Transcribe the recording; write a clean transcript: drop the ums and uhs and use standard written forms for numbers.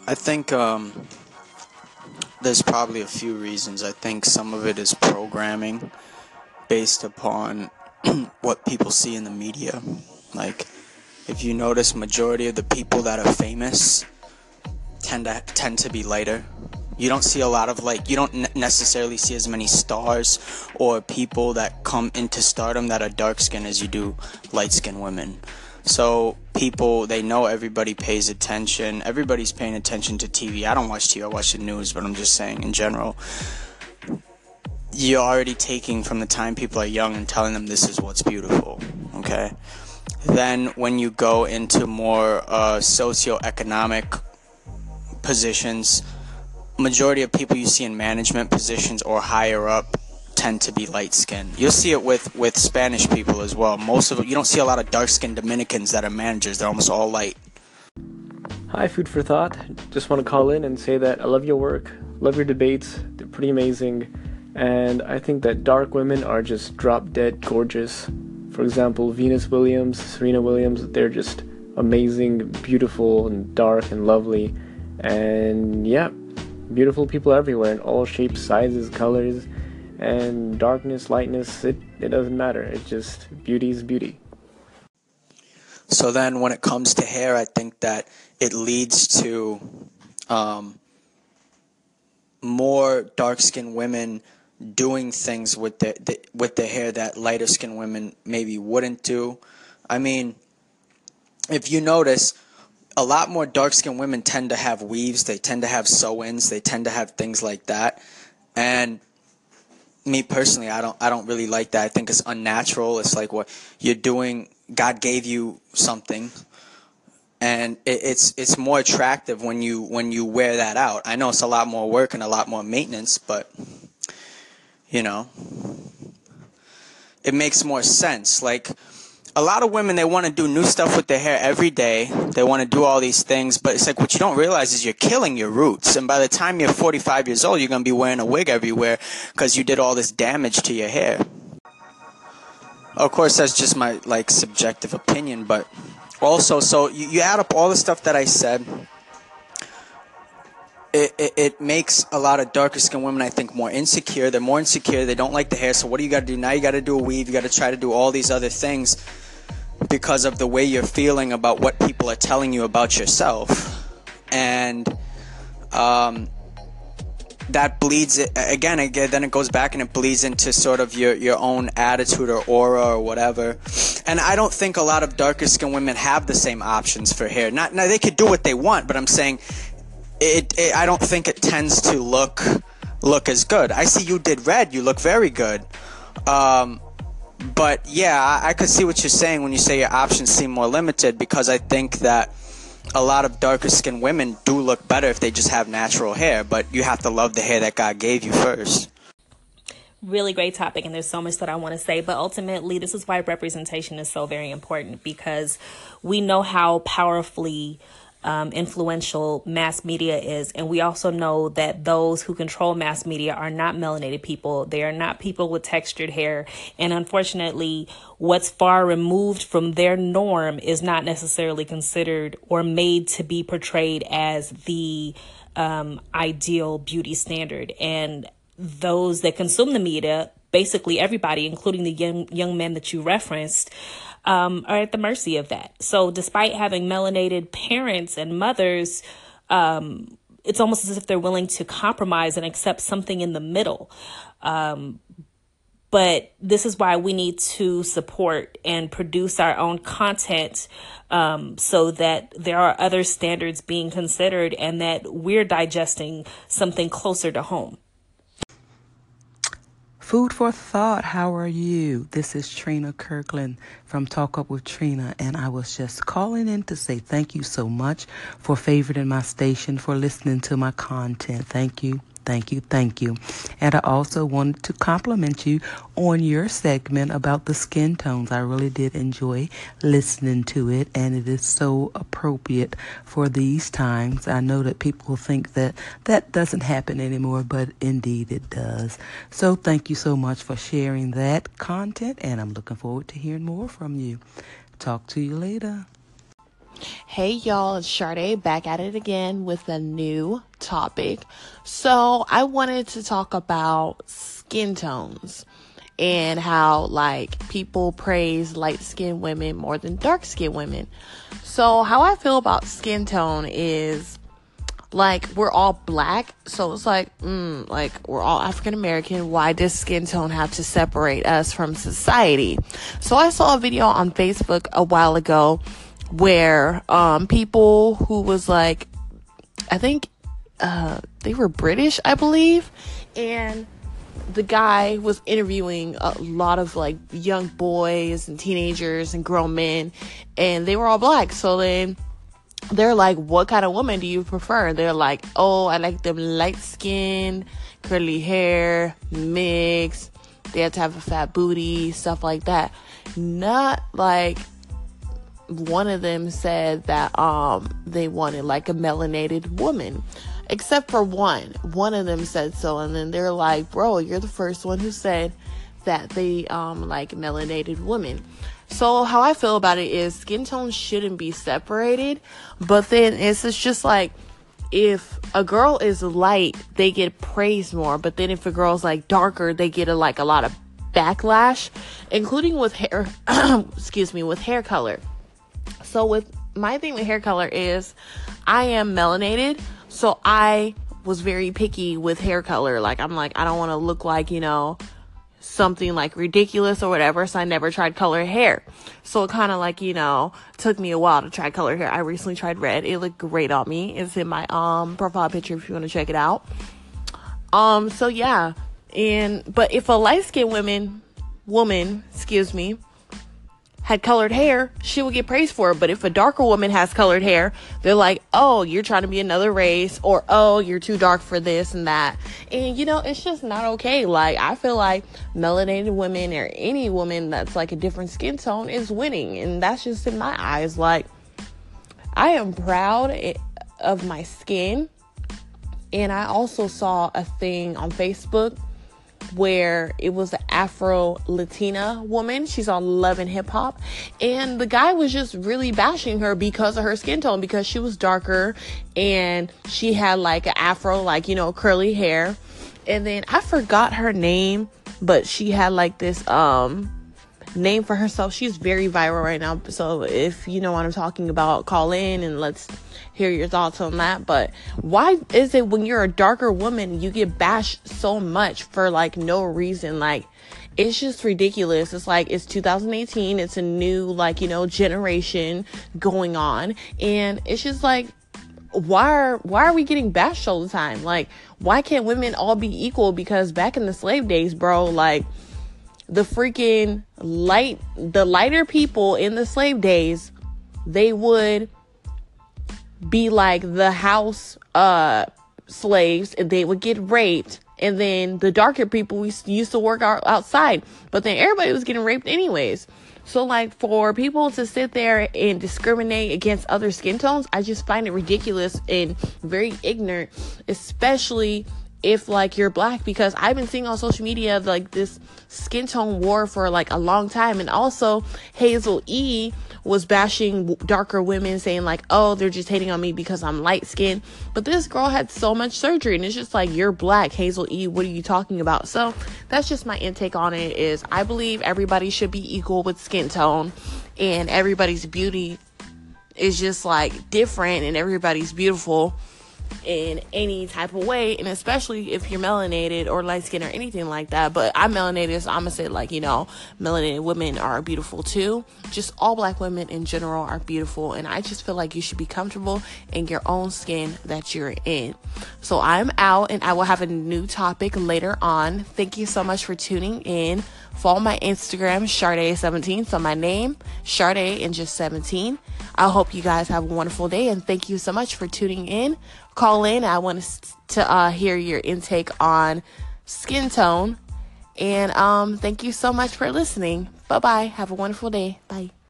I think there's probably a few reasons. I think some of it is programming based upon what people see in the media. Like, if you notice, majority of the people that are famous tend to be lighter. You don't see a lot of you don't necessarily see as many stars or people that come into stardom that are dark skinned as you do light skinned women. So people, they know everybody pays attention. Everybody's paying attention to TV. I don't watch TV, I watch the news, but I'm just saying in general, you're already taking from the time people are young and telling them this is what's beautiful, okay? Then when you go into more socioeconomic positions, majority of people you see in management positions or higher up tend to be light skinned. You'll see it with Spanish people as well. Most of it, you don't see a lot of dark skinned Dominicans that are managers. They're almost all light. Hi, Food for Thought. Just want to call in and say that I love your work, love your debates. They're pretty amazing. And I think that dark women are just drop dead gorgeous. For example, Venus Williams, Serena Williams, they're just amazing, beautiful, and dark and lovely. And yeah, beautiful people everywhere in all shapes, sizes, colors, and darkness, lightness, it doesn't matter. It's just beauty is beauty. So then when it comes to hair, I think that it leads to more dark-skinned women doing things with the hair that lighter-skinned women maybe wouldn't do. I mean, if you notice, a lot more dark-skinned women tend to have weaves. They tend to have sew-ins. They tend to have things like that. And me personally, I don't really like that. I think it's unnatural. It's like what you're doing. God gave you something, and it's more attractive when you wear that out. I know it's a lot more work and a lot more maintenance, but you know, it makes more sense. Like, a lot of women, they want to do new stuff with their hair every day. They want to do all these things, but it's like what you don't realize is you're killing your roots. And by the time you're 45 years old, you're going to be wearing a wig everywhere because you did all this damage to your hair. Of course, that's just my subjective opinion, but also, so you add up all the stuff that I said. It makes a lot of darker skinned women, I think, more insecure. They're more insecure. They don't like the hair. So what do you got to do? Now you got to do a weave. You got to try to do all these other things because of the way you're feeling about what people are telling you about yourself. And that bleeds it again, then it goes back and it bleeds into sort of your own attitude or aura or whatever. And I don't think a lot of darker skinned women have the same options for hair. Now they could do what they want, but I'm saying I don't think it tends to look as good. I see you did red. You look very good. But yeah, I could see what you're saying when you say your options seem more limited, because I think that a lot of darker skinned women do look better if they just have natural hair, but you have to love the hair that God gave you first. Really great topic, and there's so much that I want to say, but ultimately this is why representation is so very important, because we know how powerfully influential mass media is, and we also know that those who control mass media are not melanated people. They are not people with textured hair, and unfortunately what's far removed from their norm is not necessarily considered or made to be portrayed as the ideal beauty standard. And those that consume the media, basically everybody, including the young men that you referenced, are at the mercy of that. So despite having melanated parents and mothers, it's almost as if they're willing to compromise and accept something in the middle. But this is why we need to support and produce our own content, so that there are other standards being considered and that we're digesting something closer to home. Food for thought. How are you? This is Trina Kirkland from Talk Up with Trina, and I was just calling in to say thank you so much for favoriting my station, for listening to my content. Thank you. Thank you. Thank you. And I also wanted to compliment you on your segment about the skin tones. I really did enjoy listening to it, and it is so appropriate for these times. I know that people think that that doesn't happen anymore, but indeed it does. So thank you so much for sharing that content, and I'm looking forward to hearing more from you. Talk to you later. Hey y'all, it's Sade back at it again with a new topic. So I wanted to talk about skin tones and how like people praise light-skinned women more than dark-skinned women. So how I feel about skin tone is like we're all black, so it's like we're all African American. Why does skin tone have to separate us from society? So I saw a video on Facebook a while ago where people who was like, I think they were British, I believe, and the guy was interviewing a lot of like young boys and teenagers and grown men, and they were all black. So then they're like, what kind of woman do you prefer? They're like, oh, I like them light skin, curly hair, mixed. They have to have a fat booty, stuff like that. Not like one of them said that they wanted like a melanated woman. Except for one. One of them said so, and then they're like, bro, you're the first one who said that they like melanated women. So how I feel about it is skin tones shouldn't be separated, but then it's just like if a girl is light, they get praised more, but then if a girl's like darker, they get a lot of backlash, including with hair, with hair color. So with my thing with hair color is I am melanated, so I was very picky with hair color. Like I'm like, I don't want to look like, something like ridiculous or whatever, so I never tried colored hair. So it kind of like, took me a while to try colored hair. I recently tried red. It looked great on me. It's in my profile picture if you want to check it out. So yeah. But if a light-skinned woman, had colored hair, she would get praised for it. But if a darker woman has colored hair, they're like, oh, you're trying to be another race, or oh, you're too dark for this and that. And it's just not okay. Like, I feel like melanated women or any woman that's like a different skin tone is winning, and that's just in my eyes. Like, I am proud of my skin. And I also saw a thing on Facebook where it was an Afro-Latina woman. She's on Love and Hip Hop. And the guy was just really bashing her because of her skin tone, because she was darker and she had like an afro, like, curly hair. And then I forgot her name, but she had like this name for herself. She's very viral right now. So if you know what I'm talking about, call in and let's hear your thoughts on that. But why is it when you're a darker woman, you get bashed so much for like no reason? Like, it's just ridiculous. It's like, it's 2018. It's a new, like, generation going on. And it's just like, why are we getting bashed all the time? Like, why can't women all be equal? Because back in the slave days, bro, like, the lighter people in the slave days, they would be like the house slaves, and they would get raped. And then the darker people, we used to work outside, but then everybody was getting raped anyways. So like, for people to sit there and discriminate against other skin tones, I just find it ridiculous and very ignorant, especially if like you're black, because I've been seeing on social media like this skin tone war for like a long time. And also Hazel E was bashing darker women, saying like, oh, they're just hating on me because I'm light skinned. But this girl had so much surgery, and it's just like, you're black, Hazel E, what are you talking about? So that's just my intake on it. Is I believe everybody should be equal with skin tone, and everybody's beauty is just like different, and everybody's beautiful in any type of way, and especially if you're melanated or light skin or anything like that. But I'm melanated, so I'm gonna say like, melanated women are beautiful too. Just all black women in general are beautiful, and I just feel like you should be comfortable in your own skin that you're in. So I'm out, and I will have a new topic later on. Thank you so much for tuning in. Follow my Instagram, Sade17. So my name, Sade, and just 17. I hope you guys have a wonderful day, and thank you so much for tuning in. Call in. I want to hear your intake on skin tone. And thank you so much for listening. Bye-bye. Have a wonderful day. Bye.